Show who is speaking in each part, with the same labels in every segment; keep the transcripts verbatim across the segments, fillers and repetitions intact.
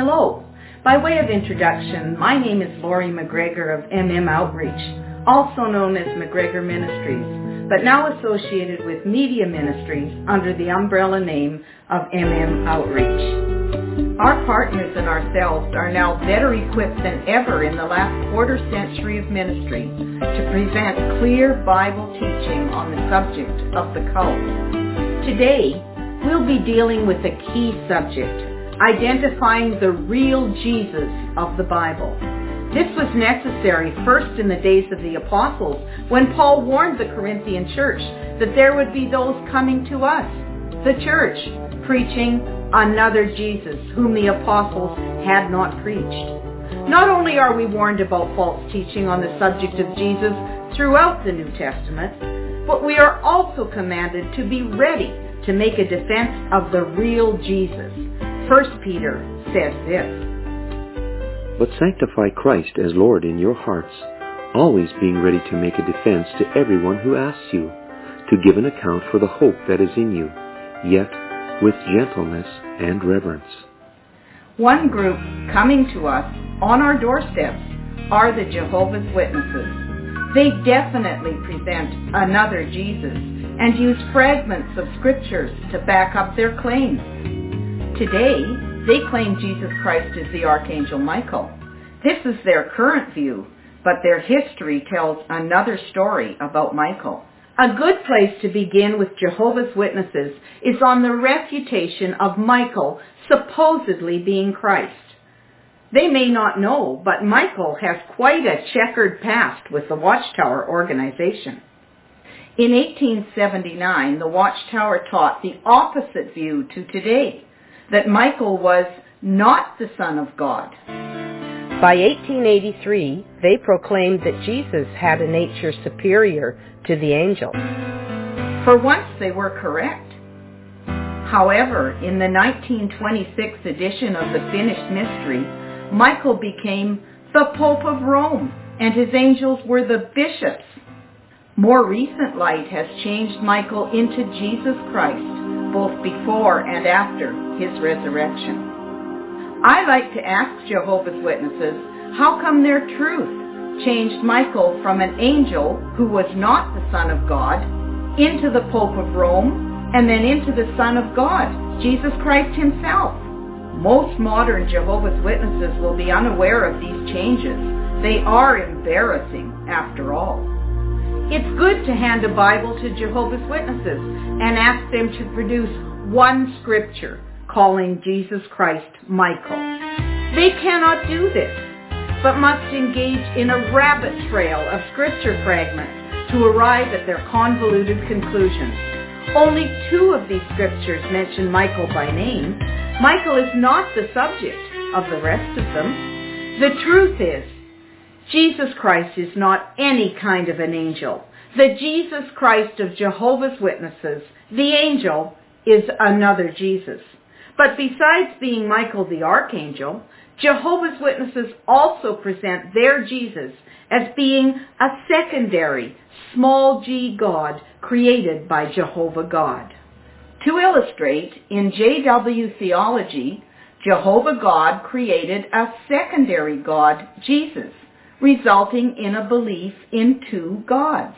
Speaker 1: Hello. By way of introduction, my name is Lori McGregor of M M Outreach, also known as McGregor Ministries, but now associated with Media Ministries under the umbrella name of M M Outreach. Our partners and ourselves are now better equipped than ever in the last quarter century of ministry to present clear Bible teaching on the subject of the cult. Today, we'll be dealing with a key subject, identifying the real Jesus of the Bible. This was necessary first in the days of the apostles, when Paul warned the Corinthian church that there would be those coming to us, the church, preaching another Jesus, whom the apostles had not preached. Not only are we warned about false teaching on the subject of Jesus throughout the New Testament, but we are also commanded to be ready to make a defense of the real Jesus. First Peter says this.
Speaker 2: But sanctify Christ as Lord in your hearts, always being ready to make a defense to everyone who asks you, to give an account for the hope that is in you, yet with gentleness and reverence.
Speaker 1: One group coming to us on our doorsteps are the Jehovah's Witnesses. They definitely present another Jesus and use fragments of scriptures to back up their claims. Today, they claim Jesus Christ is the Archangel Michael. This is their current view, but their history tells another story about Michael. A good place to begin with Jehovah's Witnesses is on the refutation of Michael supposedly being Christ. They may not know, but Michael has quite a checkered past with the Watchtower organization. In eighteen seventy-nine, the Watchtower taught the opposite view to today, that Michael was not the Son of God.
Speaker 3: By eighteen eighty-three, they proclaimed that Jesus had a nature superior to the angels.
Speaker 1: For once, they were correct. However, in the nineteen twenty-six edition of the Finished Mystery, Michael became the Pope of Rome, and his angels were the bishops. More recent light has changed Michael into Jesus Christ, both before and after his resurrection. I like to ask Jehovah's Witnesses, how come their truth changed Michael from an angel who was not the Son of God into the Pope of Rome and then into the Son of God, Jesus Christ himself? Most modern Jehovah's Witnesses will be unaware of these changes. They are embarrassing, after all. It's good to hand a Bible to Jehovah's Witnesses and ask them to produce one scripture calling Jesus Christ Michael. They cannot do this, but must engage in a rabbit trail of scripture fragments to arrive at their convoluted conclusions. Only two of these scriptures mention Michael by name. Michael is not the subject of the rest of them. The truth is, Jesus Christ is not any kind of an angel. The Jesus Christ of Jehovah's Witnesses, the angel, is another Jesus. But besides being Michael the Archangel, Jehovah's Witnesses also present their Jesus as being a secondary, small g God created by Jehovah God. To illustrate, in J W Theology, Jehovah God created a secondary God, Jesus, resulting in a belief in two gods.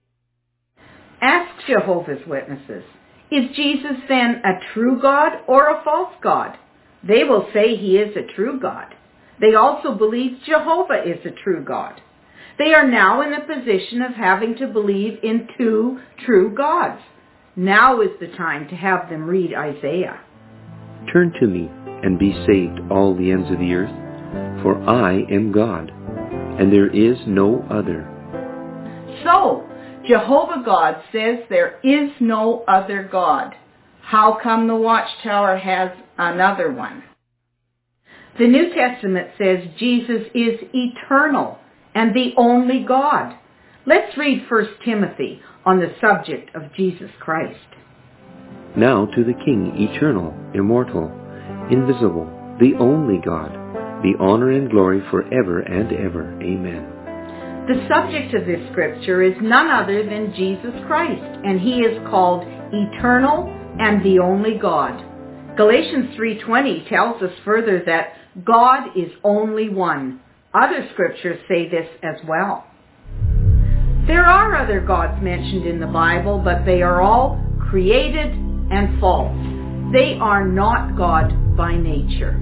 Speaker 1: Ask Jehovah's Witnesses, is Jesus then a true God or a false God? They will say he is a true God. They also believe Jehovah is a true God. They are now in the position of having to believe in two true gods. Now is the time to have them read Isaiah.
Speaker 2: Turn to me and be saved, all the ends of the earth, for I am God, and there is no other.
Speaker 1: So, Jehovah God says there is no other God. How come the Watchtower has another one? The New Testament says Jesus is eternal and the only God. Let's read First Timothy on the subject of Jesus Christ.
Speaker 2: Now to the King, eternal, immortal, invisible, the only God, be honor and glory forever and ever. Amen.
Speaker 1: The subject of this scripture is none other than Jesus Christ, and he is called eternal and the only God. Galatians three twenty tells us further that God is only one. Other scriptures say this as well. There are other gods mentioned in the Bible, but they are all created and false. They are not God by nature.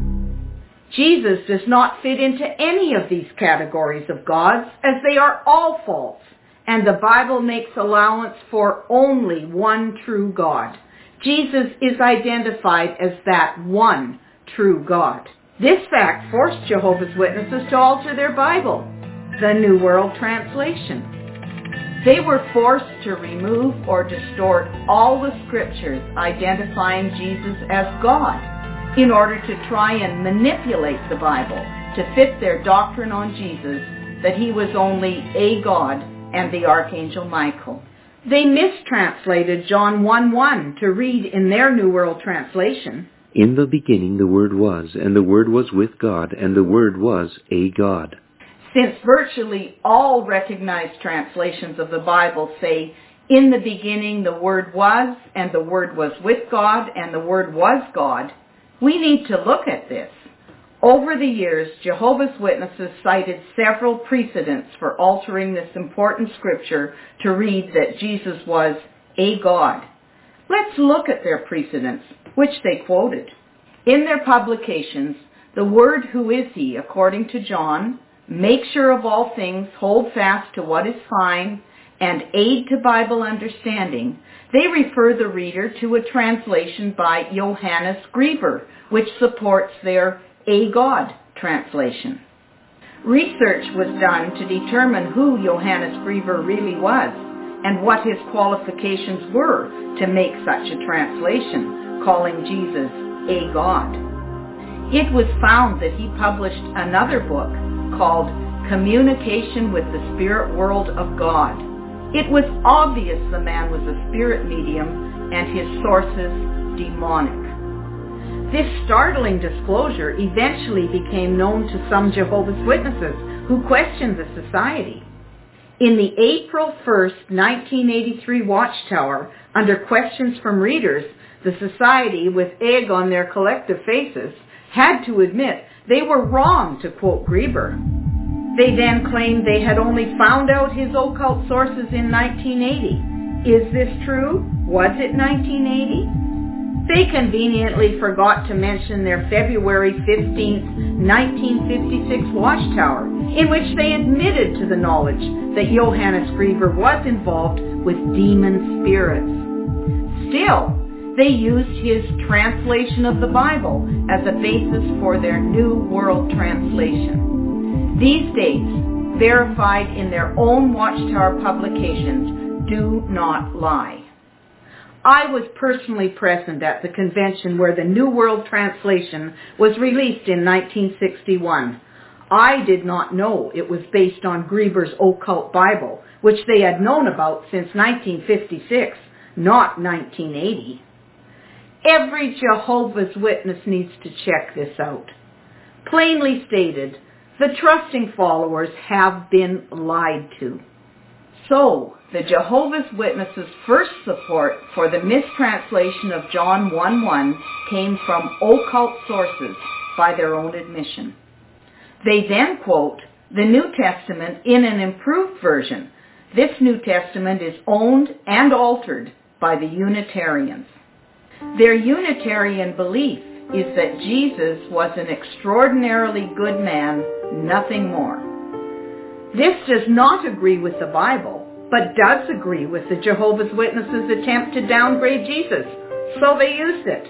Speaker 1: Jesus does not fit into any of these categories of gods, as they are all false, and the Bible makes allowance for only one true God. Jesus is identified as that one true God. This fact forced Jehovah's Witnesses to alter their Bible, the New World Translation. They were forced to remove or distort all the scriptures identifying Jesus as God in order to try and manipulate the Bible to fit their doctrine on Jesus that he was only a God and the Archangel Michael. They mistranslated John one one to read in their New World Translation,
Speaker 2: "In the beginning the Word was, and the Word was with God, and the Word was a God."
Speaker 1: Since virtually all recognized translations of the Bible say, "In the beginning the Word was, and the Word was with God, and the Word was God," we need to look at this. Over the years, Jehovah's Witnesses cited several precedents for altering this important scripture to read that Jesus was a God. Let's look at their precedents, which they quoted. In their publications, the word "Who is he?" according to John, "Make sure of all things, hold fast to what is fine," and "Aid to Bible understanding," they refer the reader to a translation by Johannes Grieber, which supports their "A God" translation. Research was done to determine who Johannes Grieber really was and what his qualifications were to make such a translation, calling Jesus a God. It was found that he published another book called Communication with the Spirit World of God. It was obvious the man was a spirit medium and his sources demonic. This startling disclosure eventually became known to some Jehovah's Witnesses who questioned the society. In the April first, nineteen eighty-three Watchtower, under questions from readers, the society, with egg on their collective faces, had to admit they were wrong to quote Grieber. They then claimed they had only found out his occult sources in nineteen eighty. Is this true? Was it nineteen eighty? They conveniently forgot to mention their February fifteenth, nineteen fifty-six Watchtower, in which they admitted to the knowledge that Johannes Grieber was involved with demon spirits. Still, they used his translation of the Bible as a basis for their New World Translation. These dates, verified in their own Watchtower publications, do not lie. I was personally present at the convention where the New World Translation was released in nineteen sixty-one. I did not know it was based on Grieber's occult Bible, which they had known about since nineteen fifty-six, not nineteen eighty. Every Jehovah's Witness needs to check this out. Plainly stated, the trusting followers have been lied to. So, the Jehovah's Witnesses' first support for the mistranslation of John one one came from occult sources by their own admission. They then quote the New Testament in an improved version. This New Testament is owned and altered by the Unitarians. Their Unitarian belief is that Jesus was an extraordinarily good man, nothing more. This does not agree with the Bible, but does agree with the Jehovah's Witnesses' attempt to downgrade Jesus, so they used it.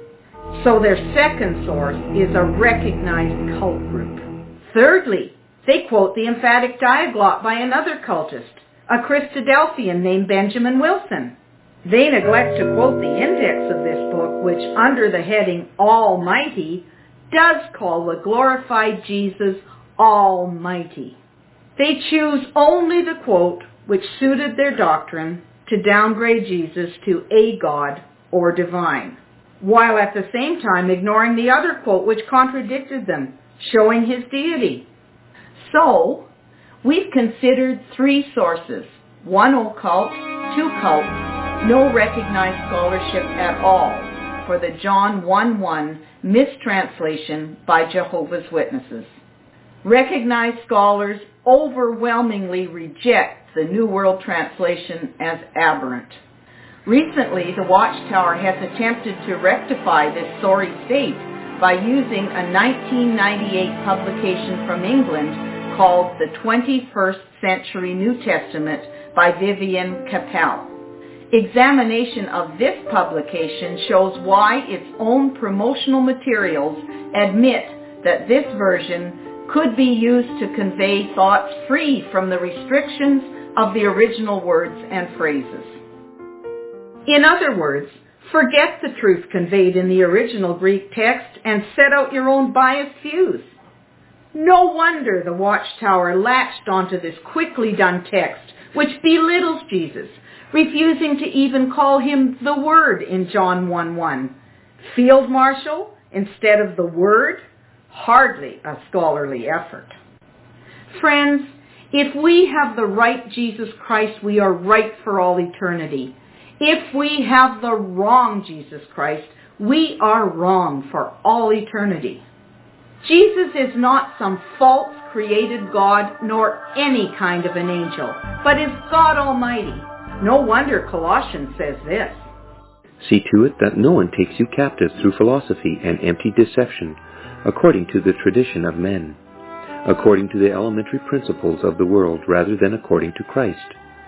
Speaker 1: So their second source is a recognized cult group. Thirdly, they quote the emphatic diaglot by another cultist, a Christadelphian named Benjamin Wilson. They neglect to quote the index of this book, which under the heading Almighty does call the glorified Jesus Almighty. They choose only the quote which suited their doctrine to downgrade Jesus to a God or divine, while at the same time ignoring the other quote which contradicted them, showing his deity. So, we've considered three sources, one occult, two cults, no recognized scholarship at all, for the John one one mistranslation by Jehovah's Witnesses. Recognized scholars overwhelmingly reject the New World Translation as aberrant. Recently, the Watchtower has attempted to rectify this sorry state by using a nineteen ninety-eight publication from England called The twenty-first Century New Testament by Vivian Capel. Examination of this publication shows why its own promotional materials admit that this version could be used to convey thoughts free from the restrictions of the original words and phrases. In other words, forget the truth conveyed in the original Greek text and set out your own biased views. No wonder the Watchtower latched onto this quickly done text, which belittles Jesus, refusing to even call him the Word in John one one. Field Marshal instead of the Word? Hardly a scholarly effort. Friends, if we have the right Jesus Christ, we are right for all eternity. If we have the wrong Jesus Christ, we are wrong for all eternity. Jesus is not some false created God nor any kind of an angel, but is God Almighty. No wonder Colossians says this.
Speaker 2: See to it that no one takes you captive through philosophy and empty deception, according to the tradition of men, according to the elementary principles of the world, rather than according to Christ.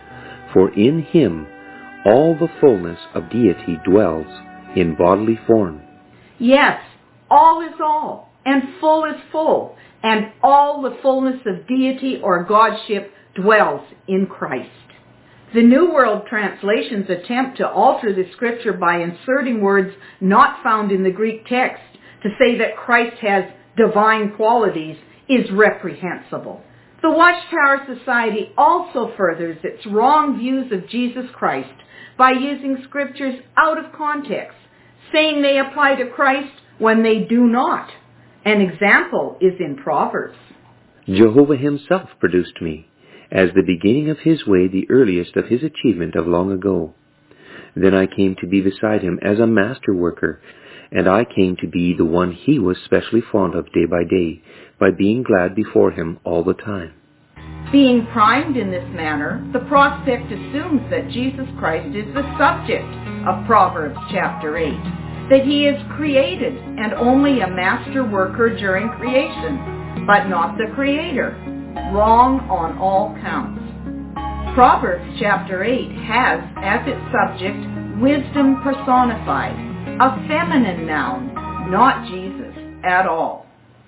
Speaker 2: For in him all the fullness of deity dwells in bodily form.
Speaker 1: Yes, all is all, and full is full, and all the fullness of deity or godship dwells in Christ. The New World Translation's attempt to alter the scripture by inserting words not found in the Greek text to say that Christ has divine qualities is reprehensible. The Watchtower Society also furthers its wrong views of Jesus Christ by using scriptures out of context, saying they apply to Christ when they do not. An example is in Proverbs.
Speaker 2: Jehovah himself produced me, as the beginning of his way, the earliest of his achievement of long ago. Then I came to be beside him as a master worker, and I came to be the one he was specially fond of day by day, by being glad before him all the time.
Speaker 1: Being primed in this manner, the prospect assumes that Jesus Christ is the subject of Proverbs chapter eight, that he is created and only a master worker during creation, but not the creator. Wrong on all counts. Proverbs chapter eight has as its subject wisdom personified, a feminine noun, not Jesus at all.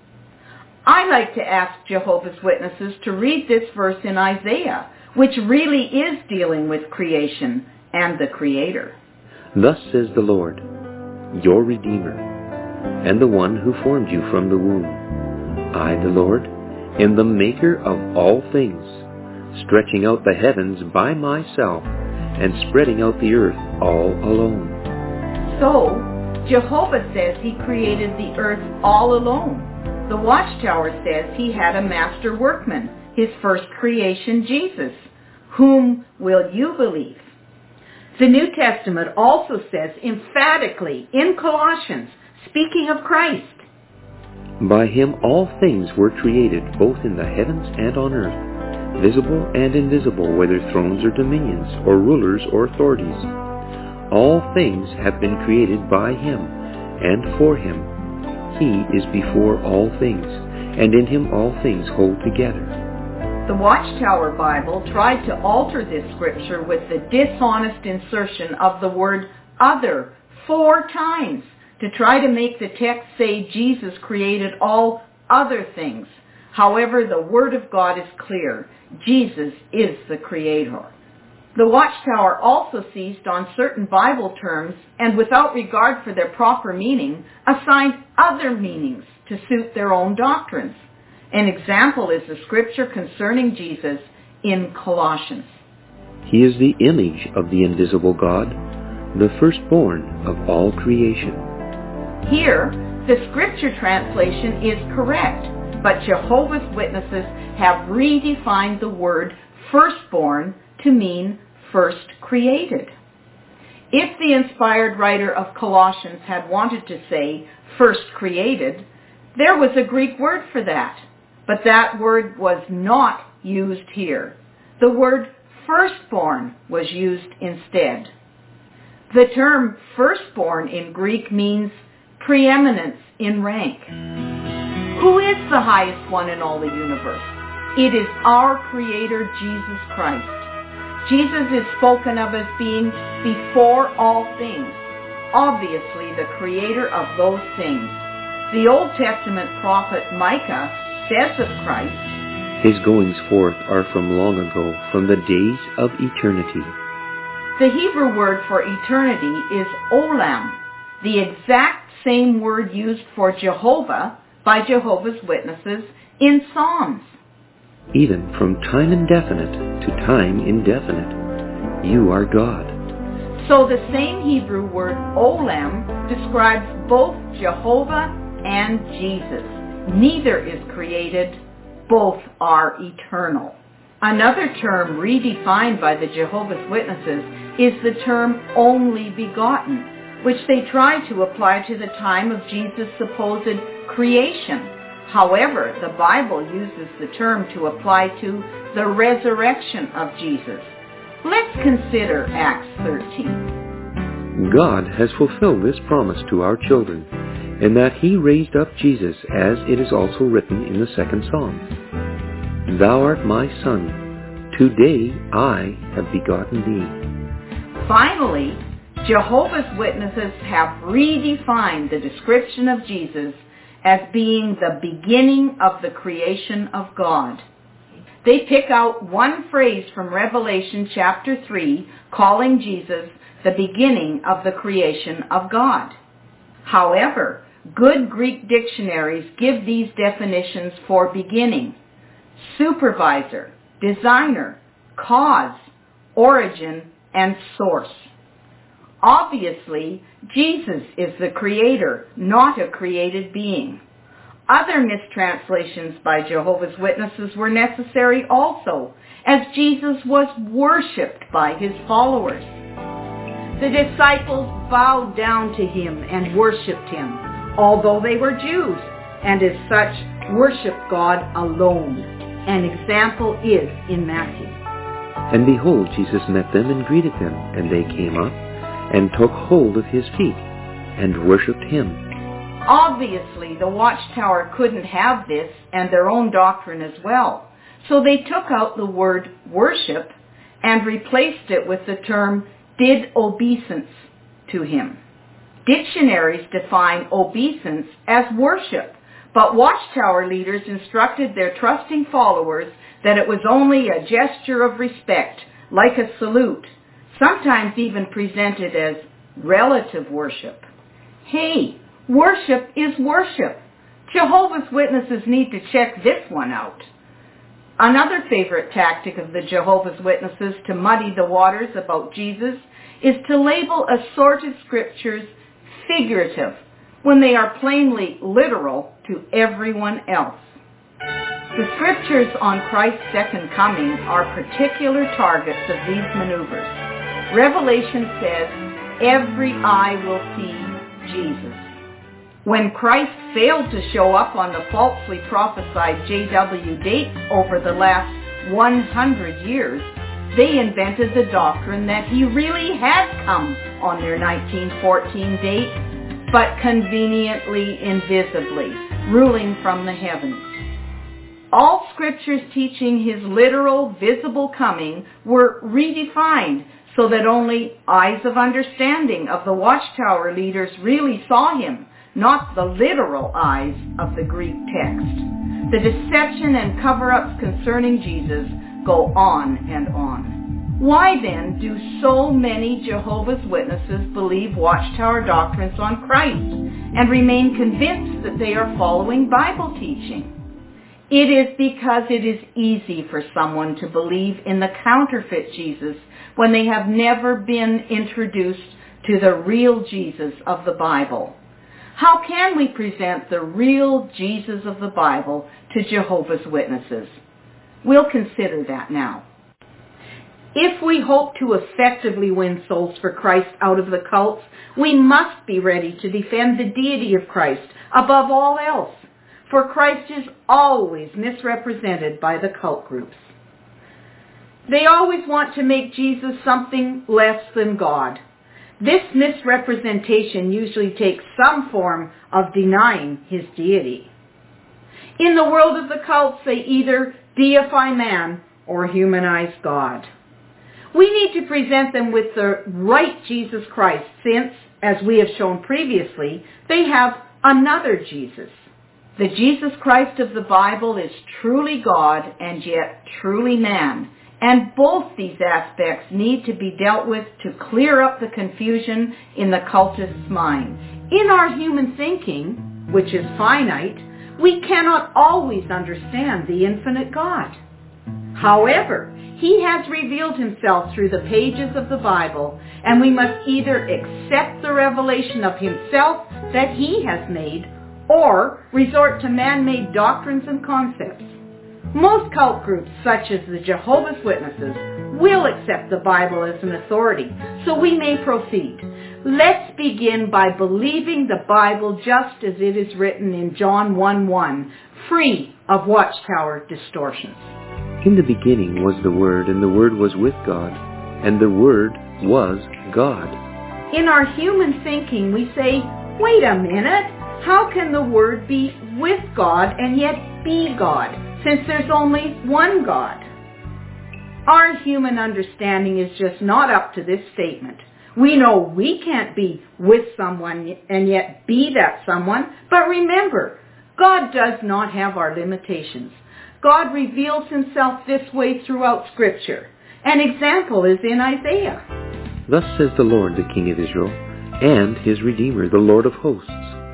Speaker 1: I like to ask Jehovah's Witnesses to read this verse in Isaiah, which really is dealing with creation and the Creator.
Speaker 2: Thus says the Lord, your Redeemer, and the one who formed you from the womb. I, the Lord, am the maker of all things, stretching out the heavens by myself, and spreading out the earth all alone.
Speaker 1: So, Jehovah says he created the earth all alone. The Watchtower says he had a master workman, his first creation, Jesus. Whom will you believe? The New Testament also says emphatically in Colossians, speaking of Christ,
Speaker 2: by him all things were created, both in the heavens and on earth, visible and invisible, whether thrones or dominions, or rulers or authorities. All things have been created by him, and for him. He is before all things, and in him all things hold together.
Speaker 1: The Watchtower Bible tried to alter this scripture with the dishonest insertion of the word other four times to try to make the text say Jesus created all other things. However, the Word of God is clear. Jesus is the Creator. The Watchtower also seized on certain Bible terms and, without regard for their proper meaning, assigned other meanings to suit their own doctrines. An example is the scripture concerning Jesus in Colossians.
Speaker 2: He is the image of the invisible God, the firstborn of all creation.
Speaker 1: Here, the scripture translation is correct, but Jehovah's Witnesses have redefined the word firstborn to mean first created. If the inspired writer of Colossians had wanted to say first created, there was a Greek word for that, but that word was not used here. The word firstborn was used instead. The term firstborn in Greek means preeminence in rank. Who is the highest one in all the universe? It is our Creator, Jesus Christ. Jesus is spoken of as being before all things, obviously the creator of those things. The Old Testament prophet Micah says of Christ,
Speaker 2: His goings forth are from long ago, from the days of eternity.
Speaker 1: The Hebrew word for eternity is olam, the exact same word used for Jehovah by Jehovah's Witnesses in Psalms.
Speaker 2: Even from time indefinite to time indefinite, you are God.
Speaker 1: So the same Hebrew word olam describes both Jehovah and Jesus. Neither is created, both are eternal. Another term redefined by the Jehovah's Witnesses is the term only begotten, which they try to apply to the time of Jesus' supposed creation. However, the Bible uses the term to apply to the resurrection of Jesus. Let's consider Acts thirteen.
Speaker 2: God has fulfilled this promise to our children, in that He raised up Jesus, as it is also written in the second Psalm. Thou art my Son, today I have begotten thee.
Speaker 1: Finally, Jehovah's Witnesses have redefined the description of Jesus as being the beginning of the creation of God. They pick out one phrase from Revelation chapter three, calling Jesus the beginning of the creation of God. However, good Greek dictionaries give these definitions for beginning: supervisor, designer, cause, origin, and source. Obviously, Jesus is the creator, not a created being. Other mistranslations by Jehovah's Witnesses were necessary also, as Jesus was worshipped by his followers. The disciples bowed down to him and worshipped him, although they were Jews, and as such worshipped God alone. An example is in Matthew.
Speaker 2: And behold, Jesus met them and greeted them, and they came up and took hold of his feet, and worshipped him.
Speaker 1: Obviously, the Watchtower couldn't have this and their own doctrine as well, so they took out the word worship and replaced it with the term did obeisance to him. Dictionaries define obeisance as worship, but Watchtower leaders instructed their trusting followers that it was only a gesture of respect, like a salute, sometimes even presented as relative worship. Hey, worship is worship. Jehovah's Witnesses need to check this one out. Another favorite tactic of the Jehovah's Witnesses to muddy the waters about Jesus is to label assorted scriptures figurative when they are plainly literal to everyone else. The scriptures on Christ's second coming are particular targets of these maneuvers. Revelation says, every eye will see Jesus. When Christ failed to show up on the falsely prophesied J W dates over the last one hundred years, they invented the doctrine that he really had come on their nineteen fourteen date, but conveniently invisibly, ruling from the heavens. All scriptures teaching his literal, visible coming were redefined so that only eyes of understanding of the Watchtower leaders really saw him, not the literal eyes of the Greek text. The deception and cover-ups concerning Jesus go on and on. Why then do so many Jehovah's Witnesses believe Watchtower doctrines on Christ and remain convinced that they are following Bible teaching? It is because it is easy for someone to believe in the counterfeit Jesus when they have never been introduced to the real Jesus of the Bible. How can we present the real Jesus of the Bible to Jehovah's Witnesses? We'll consider that now. If we hope to effectively win souls for Christ out of the cults, we must be ready to defend the deity of Christ above all else, for Christ is always misrepresented by the cult groups. They always want to make Jesus something less than God. This misrepresentation usually takes some form of denying his deity. In the world of the cults, they either deify man or humanize God. We need to present them with the right Jesus Christ, since, as we have shown previously, they have another Jesus. The Jesus Christ of the Bible is truly God and yet truly man, and both these aspects need to be dealt with to clear up the confusion in the cultist's mind. In our human thinking, which is finite, we cannot always understand the infinite God. However, he has revealed himself through the pages of the Bible, and we must either accept the revelation of himself that he has made or resort to man-made doctrines and concepts. Most cult groups, such as the Jehovah's Witnesses, will accept the Bible as an authority, so we may proceed. Let's begin by believing the Bible just as it is written in John one one, free of watchtower distortions.
Speaker 2: In the beginning was the Word, and the Word was with God, and the Word was God.
Speaker 1: In our human thinking, we say, wait a minute, how can the Word be with God and yet be God, since there's only one God? Our human understanding is just not up to this statement. We know we can't be with someone and yet be that someone, but remember, God does not have our limitations. God reveals himself this way throughout Scripture. An example is in Isaiah.
Speaker 2: Thus says the Lord, the King of Israel, and his Redeemer, the Lord of hosts.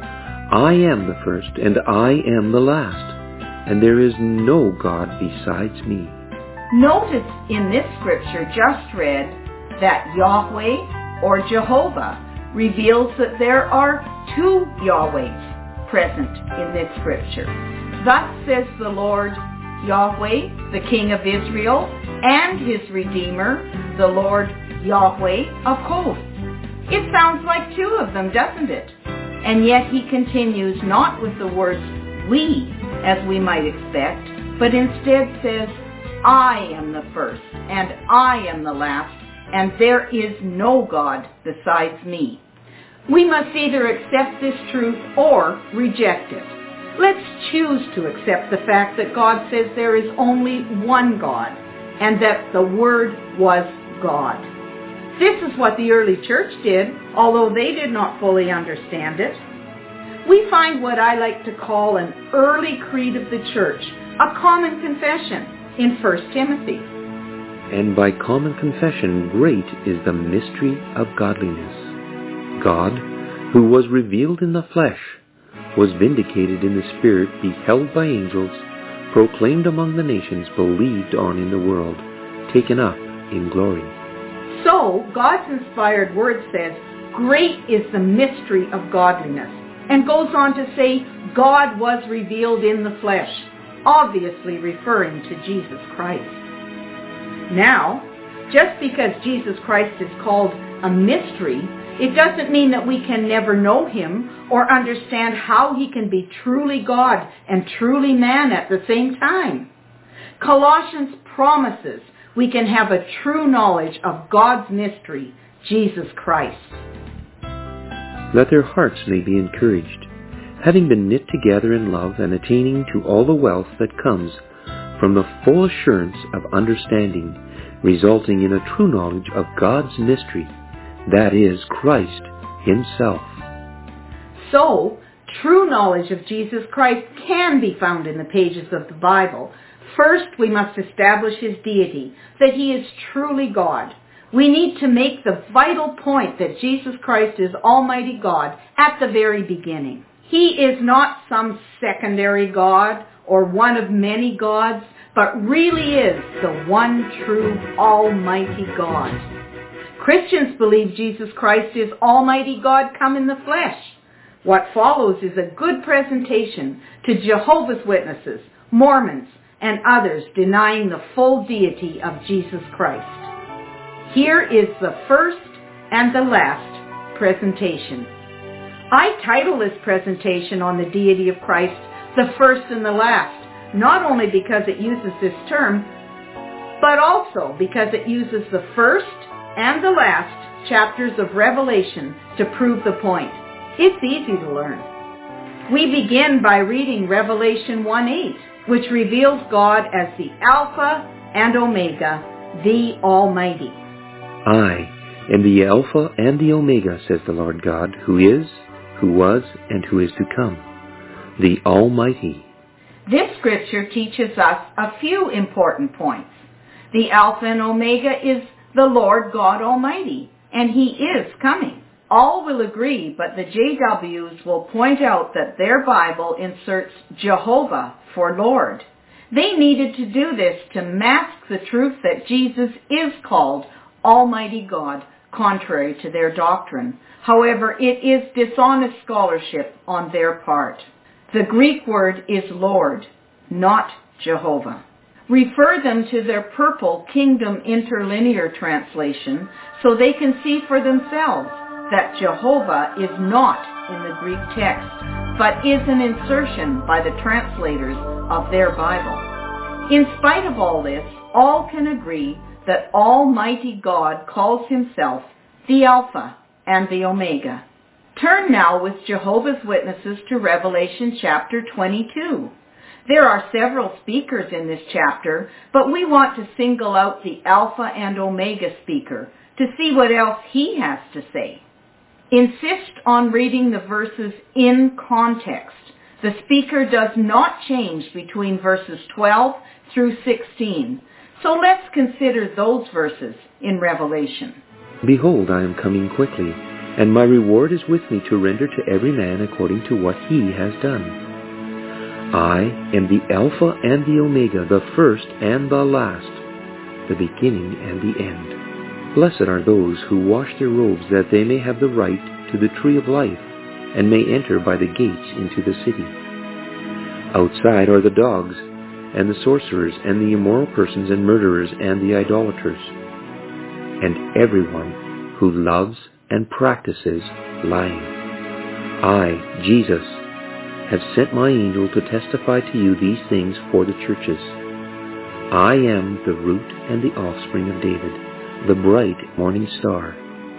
Speaker 2: I am the first, and I am the last, and there is no God besides me.
Speaker 1: Notice in this Scripture just read that Yahweh or Jehovah reveals that there are two Yahwehs present in this Scripture. Thus says the Lord Yahweh, the King of Israel, and his Redeemer, the Lord Yahweh of hosts. It sounds like two of them, doesn't it? And yet he continues not with the words we, as we might expect, but instead says, I am the first, and I am the last, and there is no God besides me. We must either accept this truth or reject it. Let's choose to accept the fact that God says there is only one God, and that the Word was God. This is what the early church did, although they did not fully understand it. We find what I like to call an early creed of the church, a common confession, in First Timothy.
Speaker 2: And by common confession, great is the mystery of godliness. God, who was revealed in the flesh, was vindicated in the Spirit, beheld by angels, proclaimed among the nations, believed on in the world, taken up in glory.
Speaker 1: So, God's inspired word says, great is the mystery of godliness, and goes on to say, God was revealed in the flesh, obviously referring to Jesus Christ. Now, just because Jesus Christ is called a mystery, it doesn't mean that we can never know him or understand how he can be truly God and truly man at the same time. Colossians promises we can have a true knowledge of God's mystery, Jesus Christ.
Speaker 2: Let their hearts may be encouraged, having been knit together in love and attaining to all the wealth that comes from the full assurance of understanding, resulting in a true knowledge of God's mystery, that is, Christ himself.
Speaker 1: So, true knowledge of Jesus Christ can be found in the pages of the Bible. First, we must establish his deity, that he is truly God. We need to make the vital point that Jesus Christ is Almighty God at the very beginning. He is not some secondary God or one of many gods, but really is the one true Almighty God. Christians believe Jesus Christ is Almighty God come in the flesh. What follows is a good presentation to Jehovah's Witnesses, Mormons, and others denying the full deity of Jesus Christ. Here is the first and the last presentation. I title this presentation on the deity of Christ, the first and the last, not only because it uses this term, but also because it uses the first and the last chapters of Revelation to prove the point. It's easy to learn. We begin by reading Revelation one eight, which reveals God as the Alpha and Omega, the Almighty.
Speaker 2: I am the Alpha and the Omega, says the Lord God, who is, who was, and who is to come, the Almighty.
Speaker 1: This scripture teaches us a few important points. The Alpha and Omega is the Lord God Almighty, and He is coming. All will agree, but the J Ws will point out that their Bible inserts Jehovah for Lord. They needed to do this to mask the truth that Jesus is called Almighty God, contrary to their doctrine. However, it is dishonest scholarship on their part. The Greek word is Lord, not Jehovah. Refer them to their purple Kingdom Interlinear translation so they can see for themselves that Jehovah is not in the Greek text, but is an insertion by the translators of their Bible. In spite of all this, all can agree that Almighty God calls Himself the Alpha and the Omega. Turn now with Jehovah's Witnesses to Revelation chapter twenty-two. There are several speakers in this chapter, but we want to single out the Alpha and Omega speaker to see what else he has to say. Insist on reading the verses in context. The speaker does not change between verses twelve through sixteen. So let's consider those verses in Revelation.
Speaker 2: Behold, I am coming quickly, and my reward is with me to render to every man according to what he has done. I am the Alpha and the Omega, the first and the last, the beginning and the end. Blessed are those who wash their robes, that they may have the right to the tree of life, and may enter by the gates into the city. Outside are the dogs, and the sorcerers, and the immoral persons, and murderers, and the idolaters, and everyone who loves and practices lying. I, Jesus, have sent my angel to testify to you these things for the churches. I am the root and the offspring of David, the bright morning star.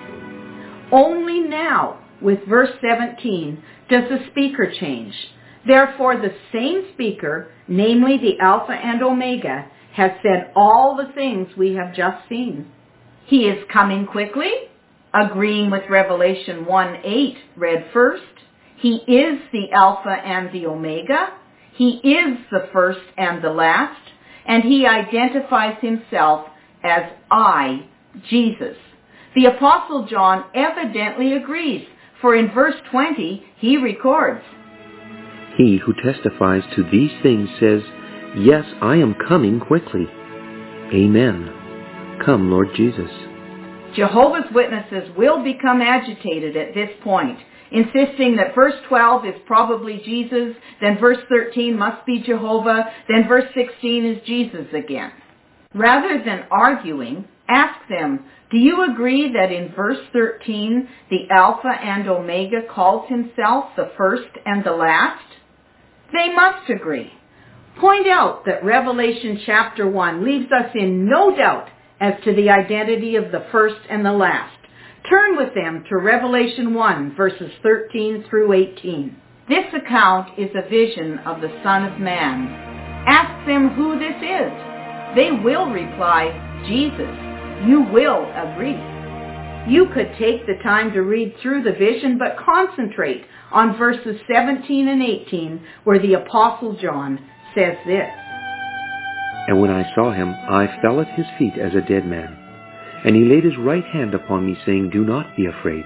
Speaker 1: Only now, with verse seventeen, does the speaker change. Therefore, the same speaker, namely the Alpha and Omega, has said all the things we have just seen. He is coming quickly, agreeing with Revelation one eight, read first. He is the Alpha and the Omega. He is the first and the last. And He identifies Himself as I, Jesus. The Apostle John evidently agrees, for in verse twenty he records,
Speaker 2: He who testifies to these things says, Yes, I am coming quickly. Amen. Come, Lord Jesus.
Speaker 1: Jehovah's Witnesses will become agitated at this point, insisting that verse twelve is probably Jesus, then verse thirteen must be Jehovah, then verse sixteen is Jesus again. Rather than arguing, ask them, do you agree that in verse thirteen the Alpha and Omega calls Himself the first and the last? They must agree. Point out that Revelation chapter one leaves us in no doubt as to the identity of the first and the last. Turn with them to Revelation one, verses thirteen through eighteen. This account is a vision of the Son of Man. Ask them who this is. They will reply, Jesus. You will agree. You could take the time to read through the vision, but concentrate on verses seventeen and eighteen, where the Apostle John says this.
Speaker 2: And when I saw Him, I fell at His feet as a dead man. And He laid His right hand upon me, saying, Do not be afraid.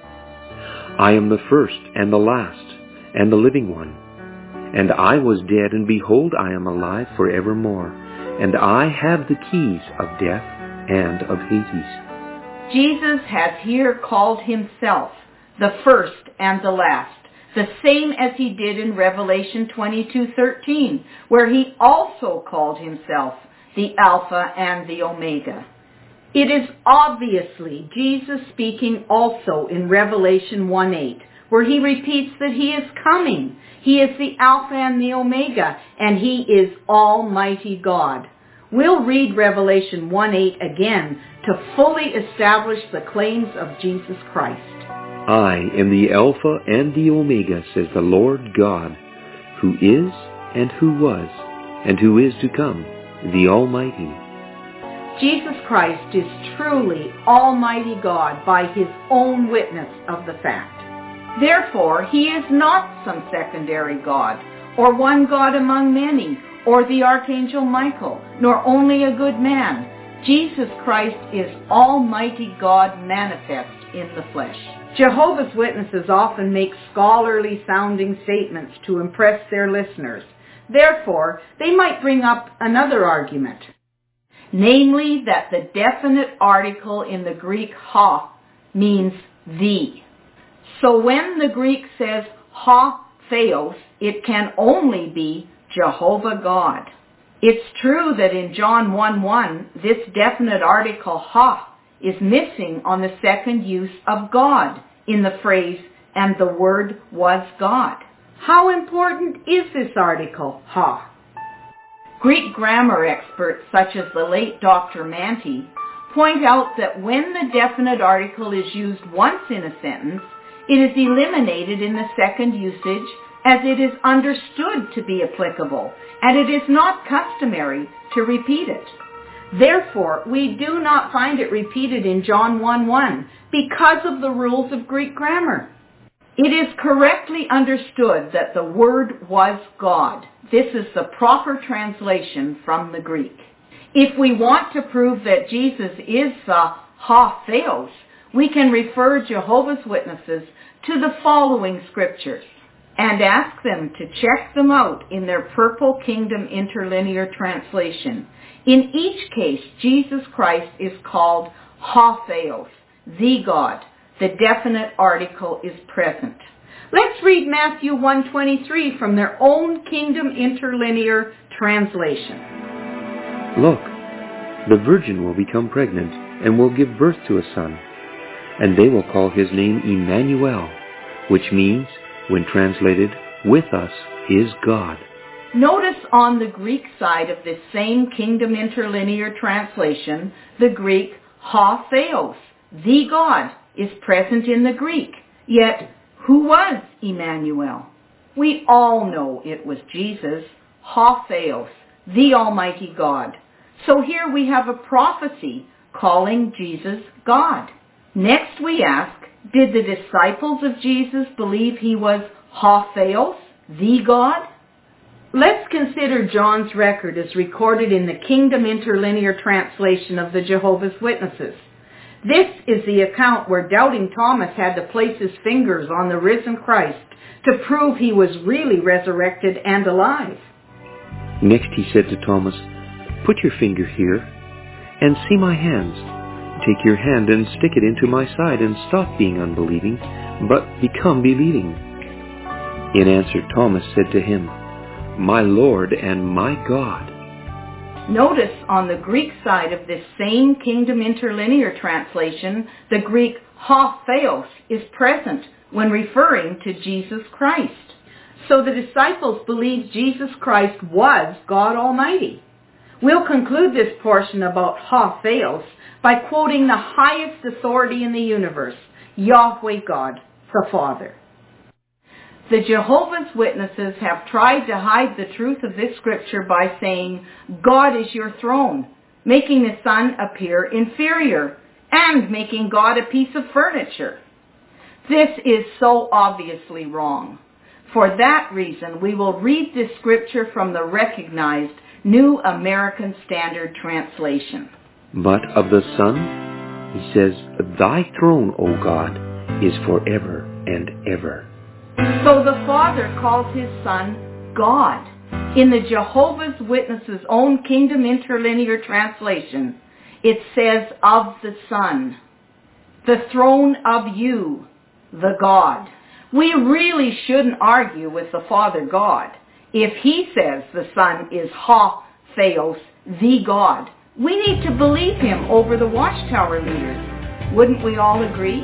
Speaker 2: I am the first and the last and the living one. And I was dead, and behold, I am alive forevermore. And I have the keys of death and of Hades.
Speaker 1: Jesus has here called Himself the first and the last, the same as He did in Revelation twenty-two thirteen, where He also called Himself the Alpha and the Omega. It is obviously Jesus speaking also in Revelation one eight, where he repeats that he is coming. He is the Alpha and the Omega, and he is Almighty God. We'll read Revelation one eight again to fully establish the claims of Jesus Christ.
Speaker 2: I am the Alpha and the Omega, says the Lord God, who is and who was and who is to come, the Almighty.
Speaker 1: Jesus Christ is truly Almighty God by his own witness of the fact. Therefore, he is not some secondary God, or one God among many, or the Archangel Michael, nor only a good man. Jesus Christ is Almighty God manifest in the flesh. Jehovah's Witnesses often make scholarly sounding statements to impress their listeners. Therefore, they might bring up another argument, namely that the definite article in the Greek ha means the. So when the Greek says ha theos, it can only be Jehovah God. It's true that in John one one, this definite article ha is missing on the second use of God in the phrase, and the Word was God. How important is this article ha? Greek grammar experts such as the late Doctor Manti point out that when the definite article is used once in a sentence, it is eliminated in the second usage as it is understood to be applicable, and it is not customary to repeat it. Therefore, we do not find it repeated in John one one because of the rules of Greek grammar. It is correctly understood that the Word was God. This is the proper translation from the Greek. If we want to prove that Jesus is the ha theos, we can refer Jehovah's Witnesses to the following scriptures and ask them to check them out in their Purple Kingdom Interlinear Translation. In each case, Jesus Christ is called ha theos, the God. The definite article is present. Let's read Matthew one twenty-three from their own Kingdom Interlinear Translation.
Speaker 2: Look, the virgin will become pregnant and will give birth to a son, and they will call his name Emmanuel, which means, when translated, with us is God.
Speaker 1: Notice on the Greek side of this same Kingdom Interlinear Translation, the Greek ha theos, the God, is present in the Greek. Yet, who was Emmanuel? We all know it was Jesus, ha theos, the Almighty God. So here we have a prophecy calling Jesus God. Next we ask, did the disciples of Jesus believe he was ha theos, the God? Let's consider John's record as recorded in the Kingdom Interlinear Translation of the Jehovah's Witnesses. This is the account where doubting Thomas had to place his fingers on the risen Christ to prove he was really resurrected and alive.
Speaker 2: Next he said to Thomas, "Put your finger here and see my hands. Take your hand and stick it into my side and stop being unbelieving, but become believing." In answer, Thomas said to him, "My Lord and my God."
Speaker 1: Notice on the Greek side of this same Kingdom Interlinear Translation, the Greek ha theos is present when referring to Jesus Christ. So the disciples believed Jesus Christ was God Almighty. We'll conclude this portion about ha theos by quoting the highest authority in the universe, Yahweh God, the Father. The Jehovah's Witnesses have tried to hide the truth of this scripture by saying, God is your throne, making the Son appear inferior, and making God a piece of furniture. This is so obviously wrong. For that reason, we will read this scripture from the recognized New American Standard Translation.
Speaker 2: But of the Son, he says, "Thy throne, O God, is forever and ever."
Speaker 1: So the Father calls his Son God. In the Jehovah's Witnesses' own Kingdom Interlinear Translation, it says of the Son, "The throne of you, the God." We really shouldn't argue with the Father God. If he says the Son is ha theos, the God, We need to believe him over the Watchtower leaders. Wouldn't we all agree?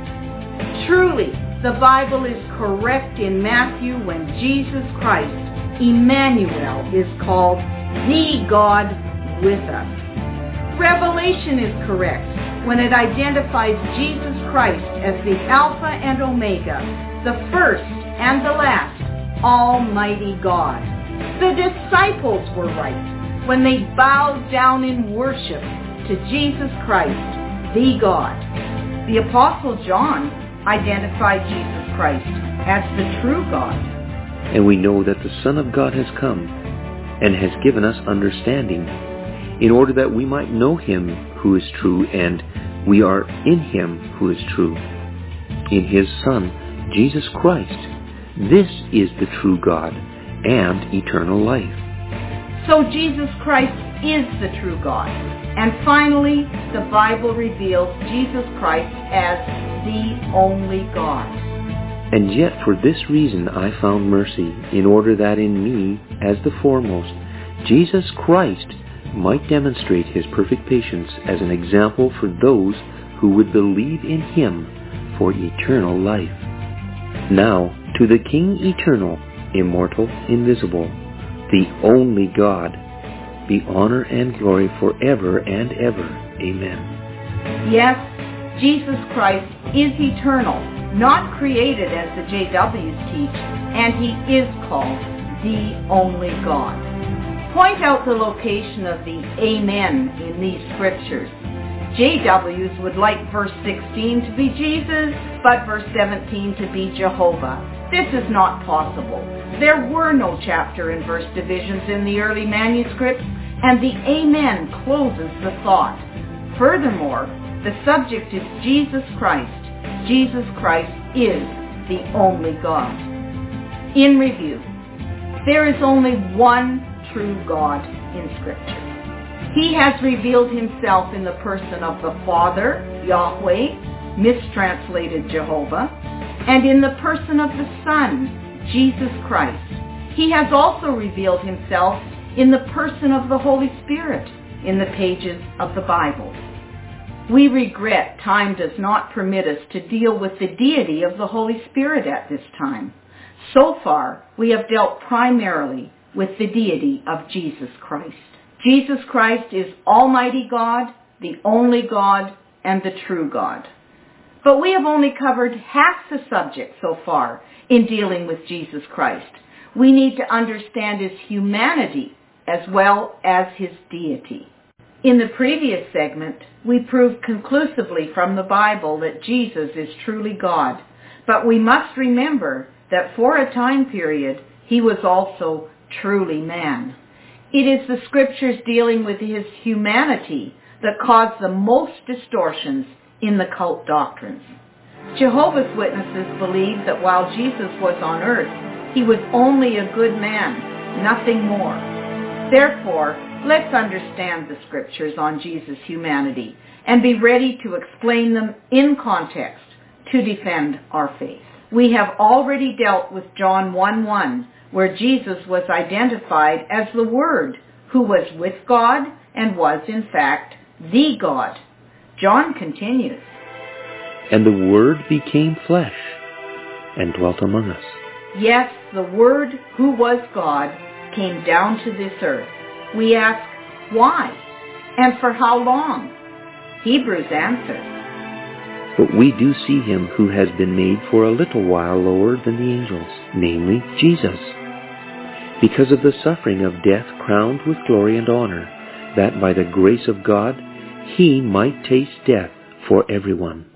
Speaker 1: Truly, the Bible is correct in Matthew when Jesus Christ, Emmanuel, is called the God with us. Revelation is correct when it identifies Jesus Christ as the Alpha and Omega, the first and the last, Almighty God. The disciples were right when they bowed down in worship to Jesus Christ, the God. The Apostle John identified Jesus Christ as the true God.
Speaker 2: And we know that the Son of God has come and has given us understanding, in order that we might know him who is true, and we are in him who is true, in his Son, Jesus Christ. This is the true God and eternal life.
Speaker 1: So Jesus Christ is the true God. And finally, the Bible reveals Jesus Christ as the only God.
Speaker 2: And yet for this reason I found mercy, in order that in me, as the foremost, Jesus Christ might demonstrate his perfect patience as an example for those who would believe in him for eternal life. Now, to the King eternal, immortal, invisible, the only God, be honor and glory forever and ever. Amen.
Speaker 1: Yes, Jesus Christ is eternal, not created as the J Ws teach, and he is called the only God. Point out the location of the Amen in these scriptures. J Ws would like verse sixteen to be Jesus, but verse seventeen to be Jehovah. This is not possible. There were no chapter and verse divisions in the early manuscripts, and the Amen closes the thought. Furthermore, the subject is Jesus Christ. Jesus Christ is the only God. In review, there is only one true God in Scripture. He has revealed himself in the person of the Father, Yahweh, mistranslated Jehovah, and in the person of the Son, Jesus Christ. He has also revealed himself in the person of the Holy Spirit in the pages of the Bible. We regret time does not permit us to deal with the deity of the Holy Spirit at this time. So far, we have dealt primarily with the deity of Jesus Christ. Jesus Christ is Almighty God, the only God, and the true God. But we have only covered half the subject so far in dealing with Jesus Christ. We need to understand his humanity as well as his deity. In the previous segment, we proved conclusively from the Bible that Jesus is truly God. But we must remember that for a time period, he was also truly man. It is the scriptures dealing with his humanity that cause the most distortions in the cult doctrines. Jehovah's Witnesses believe that while Jesus was on earth, he was only a good man, nothing more. Therefore, let's understand the scriptures on Jesus' humanity and be ready to explain them in context to defend our faith. We have already dealt with John one one, where Jesus was identified as the Word, who was with God and was in fact the God. John continues,
Speaker 2: "And the Word became flesh and dwelt among us."
Speaker 1: Yes, the Word, who was God, came down to this earth. We ask, why? And for how long? Hebrews answers,
Speaker 2: "But we do see him who has been made for a little while lower than the angels, namely Jesus, because of the suffering of death crowned with glory and honor, that by the grace of God he might taste death for everyone."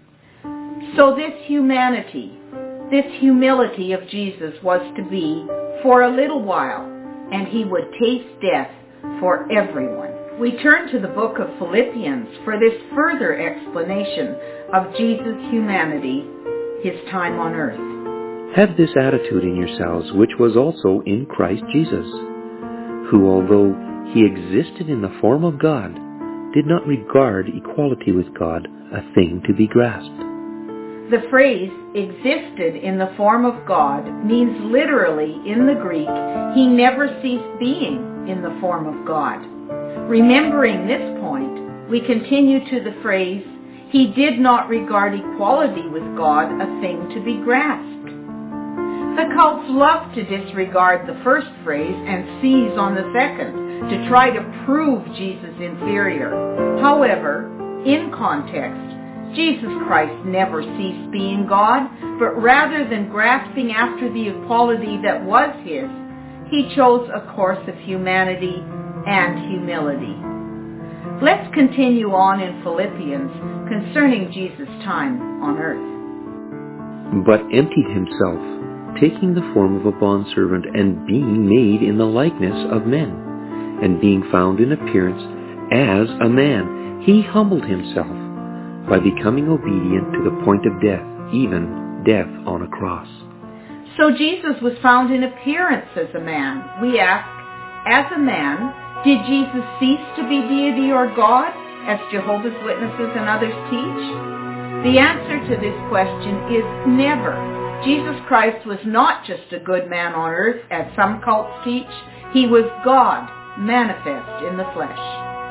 Speaker 1: So this humanity, this humility of Jesus was to be for a little while, and he would taste death for everyone. We turn to the book of Philippians for this further explanation of Jesus' humanity, his time on earth.
Speaker 2: "Have this attitude in yourselves, which was also in Christ Jesus, who, although he existed in the form of God, did not regard equality with God a thing to be grasped."
Speaker 1: The phrase "existed in the form of God" means literally in the Greek, he never ceased being in the form of God. Remembering this point, we continue to the phrase, he did not regard equality with God a thing to be grasped. The cults love to disregard the first phrase and seize on the second to try to prove Jesus inferior. However, in context, Jesus Christ never ceased being God, but rather than grasping after the equality that was his, he chose a course of humanity and humility. Let's continue on in Philippians concerning Jesus' time on earth.
Speaker 2: But emptied himself, taking the form of a bondservant, and being made in the likeness of men, and being found in appearance as a man, he humbled himself by becoming obedient to the point of death, even death on a cross.
Speaker 1: So Jesus was found in appearance as a man. We ask, as a man, did Jesus cease to be deity or God, as Jehovah's Witnesses and others teach? The answer to this question is never. Jesus Christ was not just a good man on earth, as some cults teach. He was God, manifest in the flesh.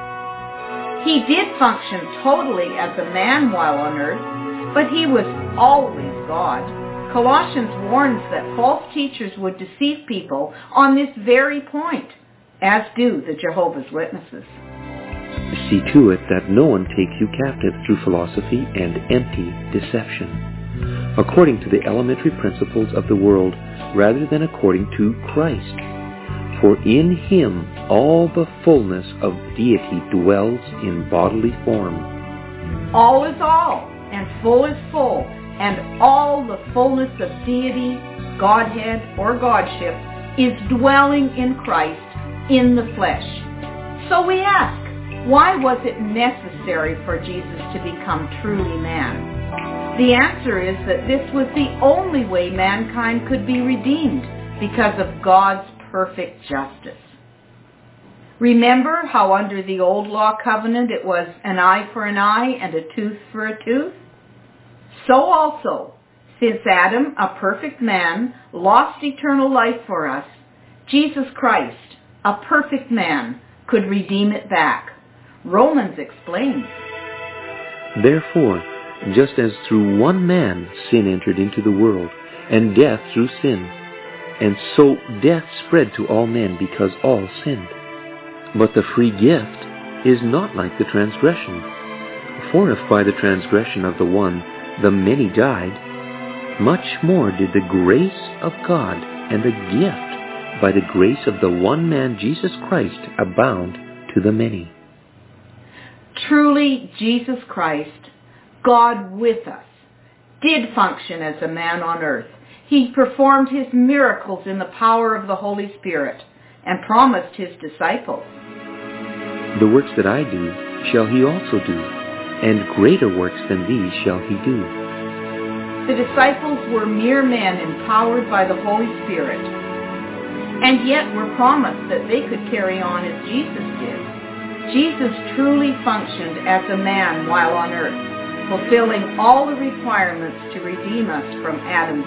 Speaker 1: He did function totally as a man while on earth, but he was always God. Colossians warns that false teachers would deceive people on this very point, as do the Jehovah's Witnesses.
Speaker 2: See to it that no one takes you captive through philosophy and empty deception, according to the elementary principles of the world, rather than according to Christ. For in him all the fullness of deity dwells in bodily form.
Speaker 1: All is all, and full is full, and all the fullness of deity, Godhead, or Godship is dwelling in Christ in the flesh. So we ask, why was it necessary for Jesus to become truly man? The answer is that this was the only way mankind could be redeemed, because of God's perfect justice. Remember how under the old law covenant it was an eye for an eye and a tooth for a tooth? So also, since Adam, a perfect man, lost eternal life for us, Jesus Christ, a perfect man, could redeem it back. Romans explains,
Speaker 2: Therefore, just as through one man sin entered into the world, and death through sin, and so death spread to all men because all sinned. But the free gift is not like the transgression. For if by the transgression of the one the many died, much more did the grace of God and the gift by the grace of the one man Jesus Christ abound to the many.
Speaker 1: Truly, Jesus Christ, God with us, did function as a man on earth. He performed his miracles in the power of the Holy Spirit and promised his disciples,
Speaker 2: The works that I do shall he also do, and greater works than these shall he do.
Speaker 1: The disciples were mere men empowered by the Holy Spirit, and yet were promised that they could carry on as Jesus did. Jesus truly functioned as a man while on earth, fulfilling all the requirements to redeem us from Adam's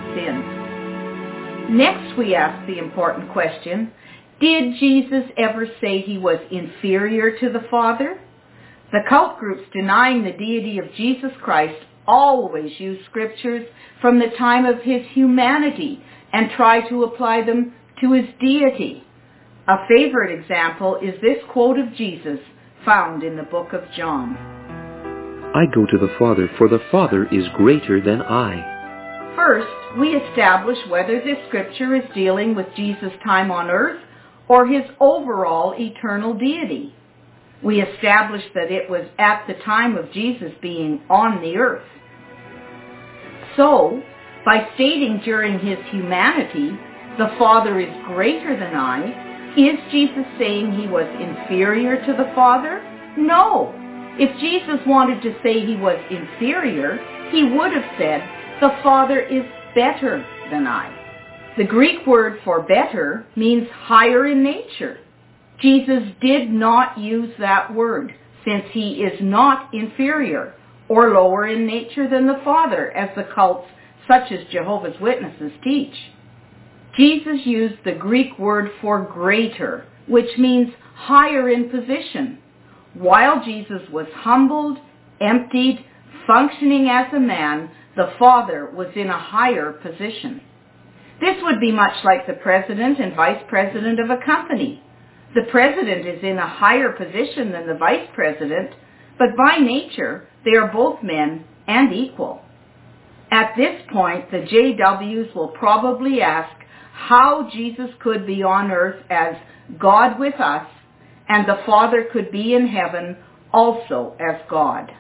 Speaker 1: sins. Next, we ask the important question, did Jesus ever say he was inferior to the Father? The cult groups denying the deity of Jesus Christ always use scriptures from the time of his humanity and try to apply them to his deity. A favorite example is this quote of Jesus found in the book of John.
Speaker 2: I go to the Father, for the Father is greater than I.
Speaker 1: First, we establish whether this scripture is dealing with Jesus' time on earth or his overall eternal deity. We establish that it was at the time of Jesus being on the earth. So, by stating during his humanity, the Father is greater than I, is Jesus saying he was inferior to the Father? No. If Jesus wanted to say he was inferior, he would have said, the Father is better than I. The Greek word for better means higher in nature. Jesus did not use that word, since he is not inferior or lower in nature than the Father, as the cults such as Jehovah's Witnesses teach. Jesus used the Greek word for greater, which means higher in position. While Jesus was humbled, emptied, functioning as a man, the Father was in a higher position. This would be much like the president and vice president of a company. The president is in a higher position than the vice president, but by nature, they are both men and equal. At this point, the J Ws will probably ask how Jesus could be on earth as God with us, and the Father could be in heaven also as God.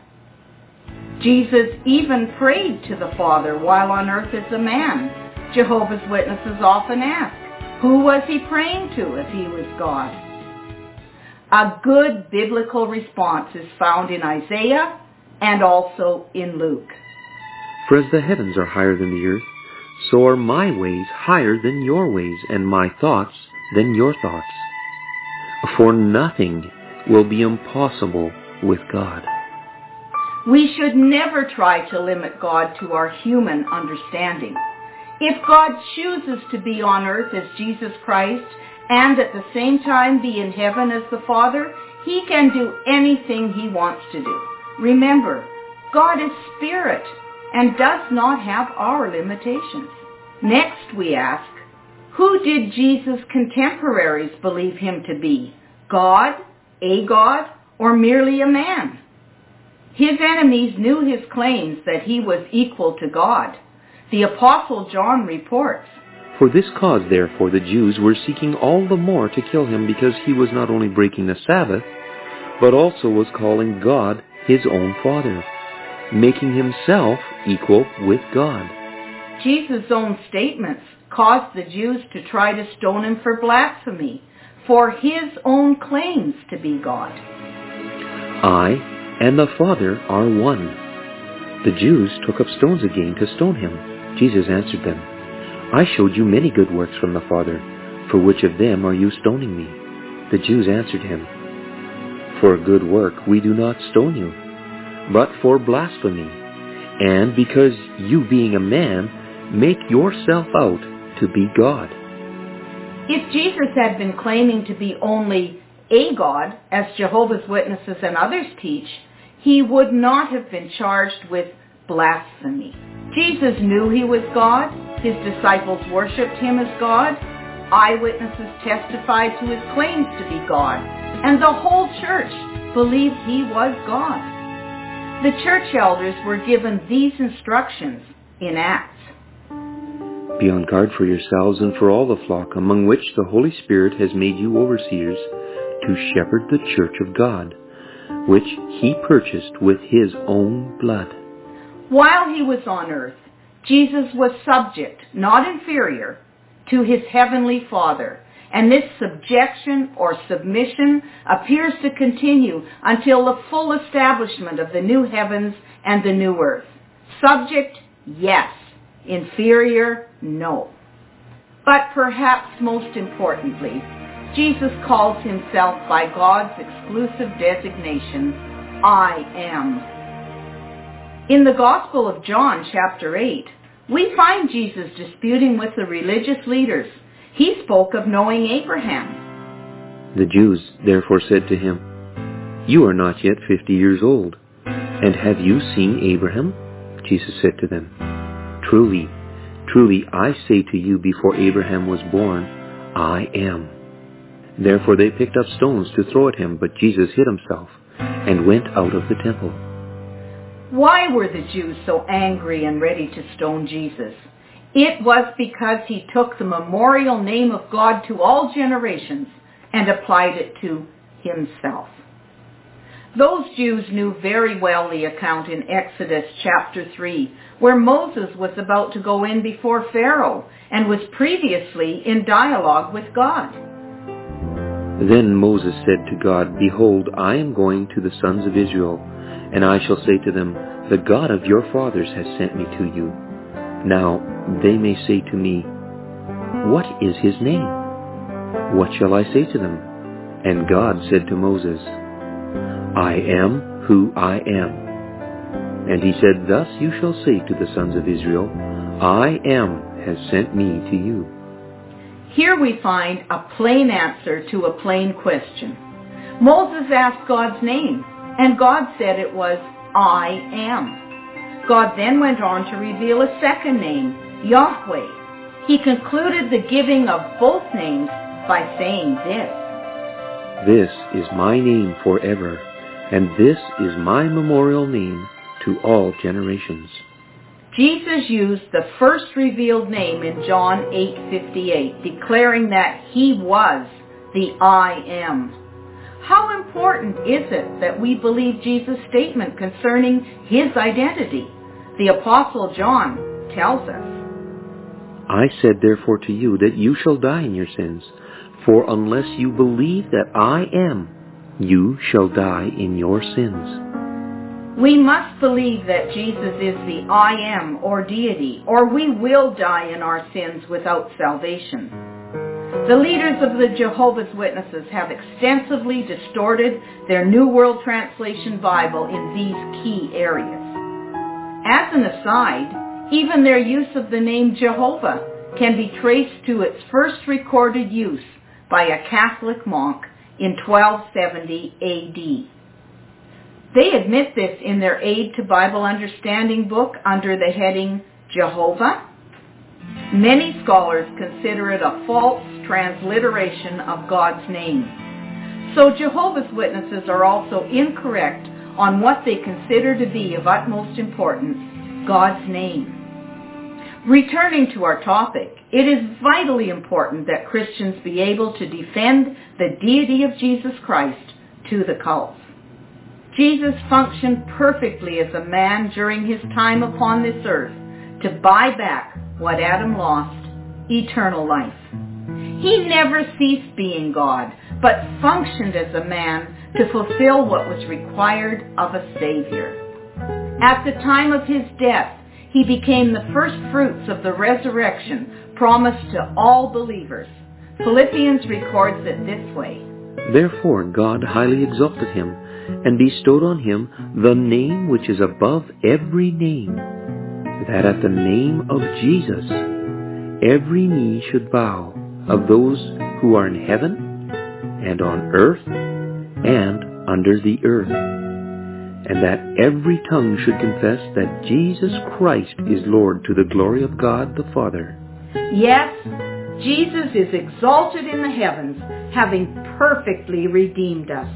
Speaker 1: Jesus even prayed to the Father while on earth as a man. Jehovah's Witnesses often ask, who was he praying to if he was God? A good biblical response is found in Isaiah and also in Luke.
Speaker 2: For as the heavens are higher than the earth, so are my ways higher than your ways, and my thoughts than your thoughts. For nothing will be impossible with God.
Speaker 1: We should never try to limit God to our human understanding. If God chooses to be on earth as Jesus Christ and at the same time be in heaven as the Father, he can do anything he wants to do. Remember, God is spirit and does not have our limitations. Next we ask, who did Jesus' contemporaries believe him to be? God, a God, or merely a man? His enemies knew his claims that he was equal to God. The Apostle John reports,
Speaker 2: For this cause, therefore, the Jews were seeking all the more to kill him, because he was not only breaking the Sabbath, but also was calling God his own Father, making himself equal with God.
Speaker 1: Jesus' own statements caused the Jews to try to stone him for blasphemy, for his own claims to be God.
Speaker 2: I and the Father are one. The Jews took up stones again to stone him. Jesus answered them, I showed you many good works from the Father. For which of them are you stoning me? The Jews answered him, For a good work we do not stone you, but for blasphemy, and because you, being a man, make yourself out to be God.
Speaker 1: If Jesus had been claiming to be only a God, as Jehovah's Witnesses and others teach, he would not have been charged with blasphemy. Jesus knew he was God. His disciples worshipped him as God. Eyewitnesses testified to his claims to be God. And the whole church believed he was God. The church elders were given these instructions in Acts.
Speaker 2: Be on guard for yourselves and for all the flock, among which the Holy Spirit has made you overseers, to shepherd the church of God, which he purchased with his own blood.
Speaker 1: While he was on earth, Jesus was subject, not inferior, to his heavenly Father, and this subjection or submission appears to continue until the full establishment of the new heavens and the new earth. Subject, yes. Inferior, no. But perhaps most importantly, Jesus calls himself by God's exclusive designation, I am. In the Gospel of John, chapter eight, we find Jesus disputing with the religious leaders. He spoke of knowing Abraham.
Speaker 2: The Jews therefore said to him, You are not yet fifty years old, and have you seen Abraham? Jesus said to them, Truly, truly, I say to you, before Abraham was born, I am. Therefore they picked up stones to throw at him, but Jesus hid himself and went out of the temple.
Speaker 1: Why were the Jews so angry and ready to stone Jesus? It was because he took the memorial name of God to all generations and applied it to himself. Those Jews knew very well the account in Exodus chapter three, where Moses was about to go in before Pharaoh and was previously in dialogue with God.
Speaker 2: Then Moses said to God, Behold, I am going to the sons of Israel, and I shall say to them, The God of your fathers has sent me to you. Now they may say to me, What is his name? What shall I say to them? And God said to Moses, I am who I am. And he said, Thus you shall say to the sons of Israel, I am has sent me to you.
Speaker 1: Here we find a plain answer to a plain question. Moses asked God's name, and God said it was, I am. God then went on to reveal a second name, Yahweh. He concluded the giving of both names by saying this,
Speaker 2: This is my name forever, and this is my memorial name to all generations.
Speaker 1: Jesus used the first revealed name in John eight fifty-eight, declaring that he was the I am. How important is it that we believe Jesus' statement concerning his identity? The Apostle John tells us,
Speaker 2: I said therefore to you that you shall die in your sins, for unless you believe that I am, you shall die in your sins.
Speaker 1: We must believe that Jesus is the I am or deity, or we will die in our sins without salvation. The leaders of the Jehovah's Witnesses have extensively distorted their New World Translation Bible in these key areas. As an aside, even their use of the name Jehovah can be traced to its first recorded use by a Catholic monk in twelve seventy A D. They admit this in their Aid to Bible Understanding book under the heading Jehovah. Many scholars consider it a false transliteration of God's name. So Jehovah's Witnesses are also incorrect on what they consider to be of utmost importance, God's name. Returning to our topic, it is vitally important that Christians be able to defend the deity of Jesus Christ to the cults. Jesus functioned perfectly as a man during his time upon this earth to buy back what Adam lost, eternal life. He never ceased being God, but functioned as a man to fulfill what was required of a Savior. At the time of his death, he became the first fruits of the resurrection promised to all believers. Philippians records it this way.
Speaker 2: Therefore God highly exalted him, and bestowed on him the name which is above every name, that at the name of Jesus every knee should bow, of those who are in heaven, and on earth, and under the earth, and that every tongue should confess that Jesus Christ is Lord, to the glory of God the Father.
Speaker 1: Yes, Jesus is exalted in the heavens, having perfectly redeemed us.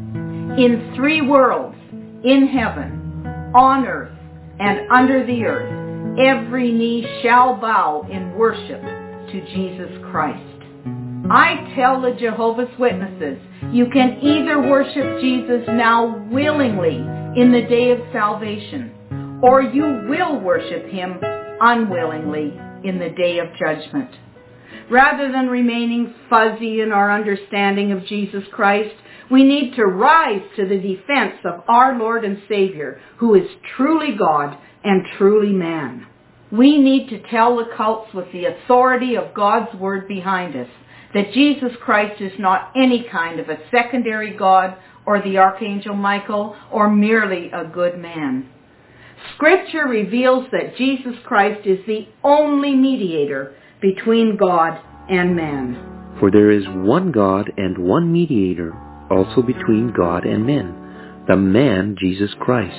Speaker 1: In three worlds, in heaven, on earth, and under the earth, every knee shall bow in worship to Jesus Christ. I tell the Jehovah's Witnesses, you can either worship Jesus now willingly in the day of salvation, or you will worship him unwillingly in the day of judgment. Rather than remaining fuzzy in our understanding of Jesus Christ, we need to rise to the defense of our Lord and Savior, who is truly God and truly man. We need to tell the cults with the authority of God's word behind us that Jesus Christ is not any kind of a secondary God or the Archangel Michael or merely a good man. Scripture reveals that Jesus Christ is the only mediator between God and man.
Speaker 2: For there is one God and one mediator also between God and men, the man Jesus Christ.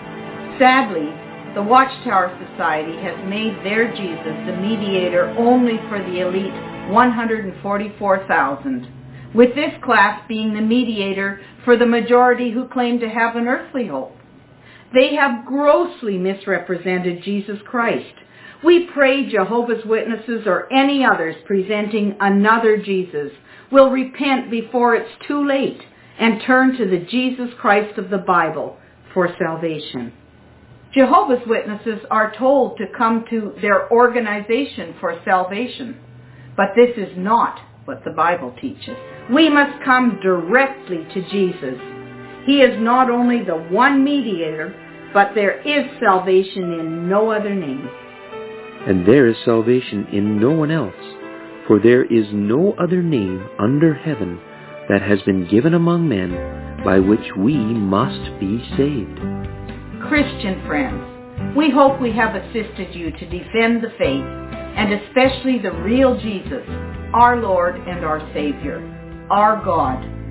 Speaker 1: Sadly, the Watchtower Society has made their Jesus the mediator only for the elite one hundred forty-four thousand, with this class being the mediator for the majority who claim to have an earthly hope. They have grossly misrepresented Jesus Christ. We pray Jehovah's Witnesses or any others presenting another Jesus will repent before it's too late and turn to the Jesus Christ of the Bible for salvation. Jehovah's Witnesses are told to come to their organization for salvation, but this is not what the Bible teaches. We must come directly to Jesus. He is not only the one mediator, but there is salvation in no other name.
Speaker 2: And there is salvation in no one else, for there is no other name under heaven that has been given among men by which we must be saved.
Speaker 1: Christian friends, we hope we have assisted you to defend the faith, and especially the real Jesus, our Lord and our Savior, our God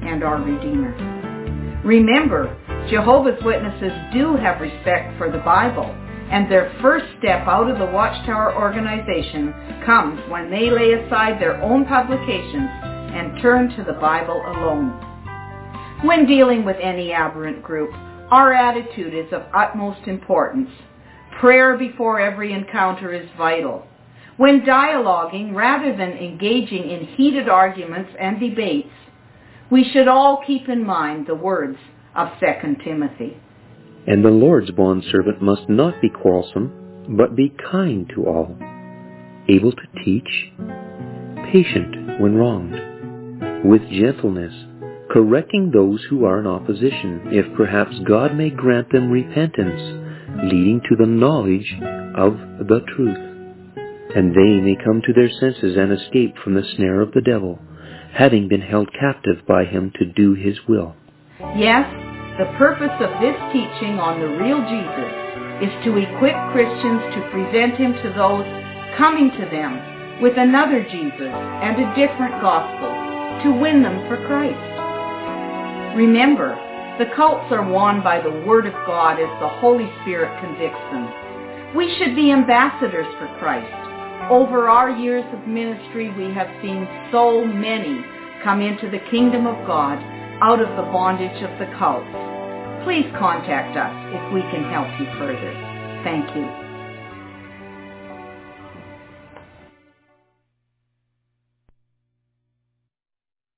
Speaker 1: and our Redeemer. Remember, Jehovah's Witnesses do have respect for the Bible, and their first step out of the Watchtower organization comes when they lay aside their own publications and turn to the Bible alone. When dealing with any aberrant group, our attitude is of utmost importance. Prayer before every encounter is vital. When dialoguing, rather than engaging in heated arguments and debates, we should all keep in mind the words of Second Timothy.
Speaker 2: And the Lord's bondservant must not be quarrelsome, but be kind to all, able to teach, patient when wronged, with gentleness, correcting those who are in opposition, if perhaps God may grant them repentance, leading to the knowledge of the truth, and they may come to their senses and escape from the snare of the devil, having been held captive by him to do his will.
Speaker 1: Yes, the purpose of this teaching on the real Jesus is to equip Christians to present him to those coming to them with another Jesus and a different gospel, to win them for Christ. Remember, the cults are won by the Word of God as the Holy Spirit convicts them. We should be ambassadors for Christ. Over our years of ministry, we have seen so many come into the kingdom of God out of the bondage of the cults. Please contact us if we can help you further. Thank you.